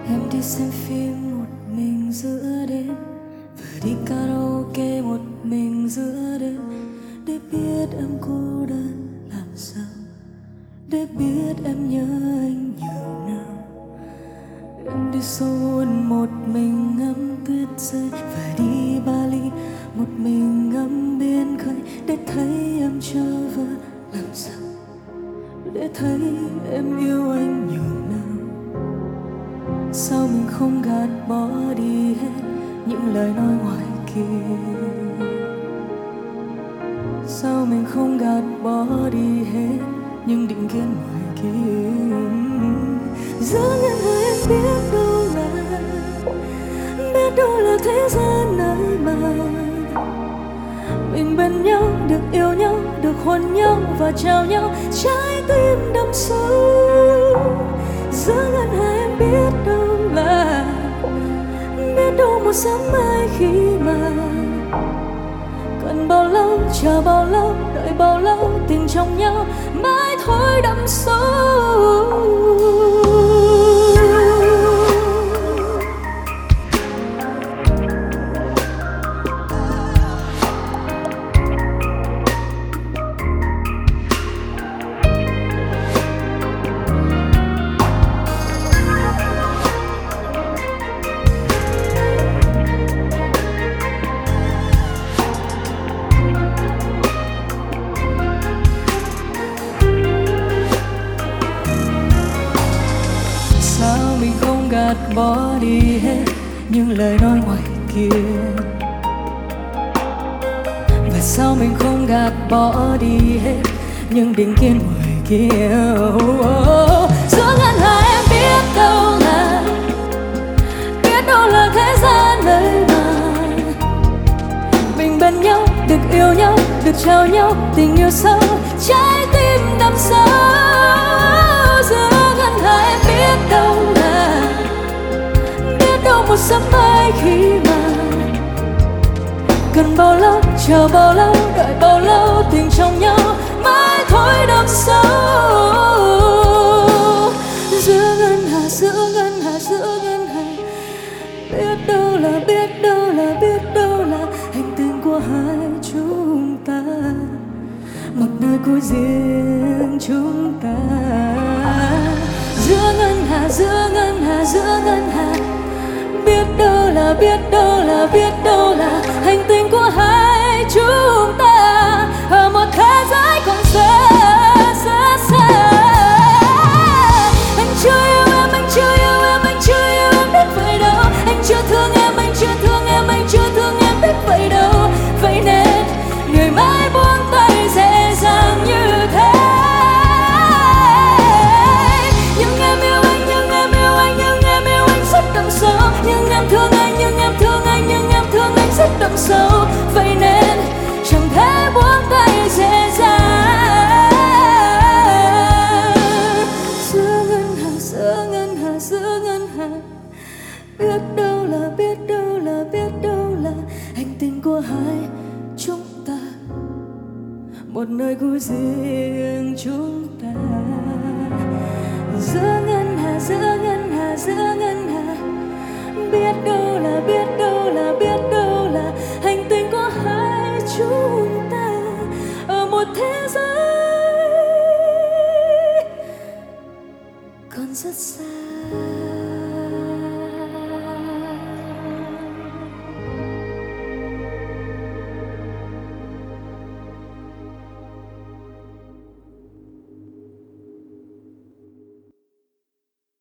Em đi xem phim một mình giữa đêm, vừa đi karaoke một mình giữa đêm, để biết em cô đơn làm sao, để biết em nhớ anh nhiều nào. Em đi Seoul một mình ngắm tuyết rơi, và đi Bali một mình ngắm biển khơi, để thấy em trở về làm sao, để thấy em yêu anh nhiều nào. Sao mình không gạt bỏ đi hết những lời nói ngoài kia? Sao mình không gạt bỏ đi hết những định kiến ngoài kia? Giữa ngân hà em biết đâu là thế gian nơi mà mình bên nhau, được yêu nhau, được hôn nhau và trao nhau trái tim đắm sâu. Giữa ngân hà em biết đâu một sáng mai khi mà cần bao lâu, chờ bao lâu, đợi bao lâu, tình trong nhau mãi thôi đắm sâu. Gạt bỏ đi hết những lời nói ngoài kia, và sao mình không gạt bỏ đi hết những định kiến ngoài kia? Giữa ngân hà em biết đâu là thế gian nơi mà mình bên nhau, được yêu nhau, được trao nhau tình yêu sâu, trái tim đắm sâu. Giữa ngân hà em biết đâu một sáng mai khi mà cần bao lâu, chờ bao lâu, đợi bao lâu, tình trong nhau mãi thôi đắm sâu. Giữa ngân hà, giữa ngân hà, giữa ngân hà, biết đâu là hành tinh của hai chúng ta, một nơi của riêng chúng ta. Giữa ngân hà, giữa ngân hà, giữa ngân hà, biết đâu là hành tinh của hai chúng ta, ở một thế giới còn xa xa xa. Anh chưa yêu em, anh chưa yêu em, anh chưa yêu em biết vậy đâu. Anh chưa thương em, anh chưa thương em, anh chưa thương em biết vậy đâu. Vậy nên người mãi buông tay dễ dàng như thế. Nhưng em yêu anh, nhưng em yêu anh, nhưng em yêu anh rất đậm sâu. Nhưng em thương anh, nhưng em thương anh, nhưng em thương anh rất đậm sâu. Vậy nên chẳng thể buông tay dễ dàng. Giữa ngân hà, giữa ngân hà, giữa ngân hà, biết đâu là hành tinh của hai chúng ta, một nơi của riêng chúng ta. Giữa ngân hà, giữa ngân hà, giữa ngân hà, biết đâu là hành tinh của hai chúng ta, ở một thế giới còn rất xa.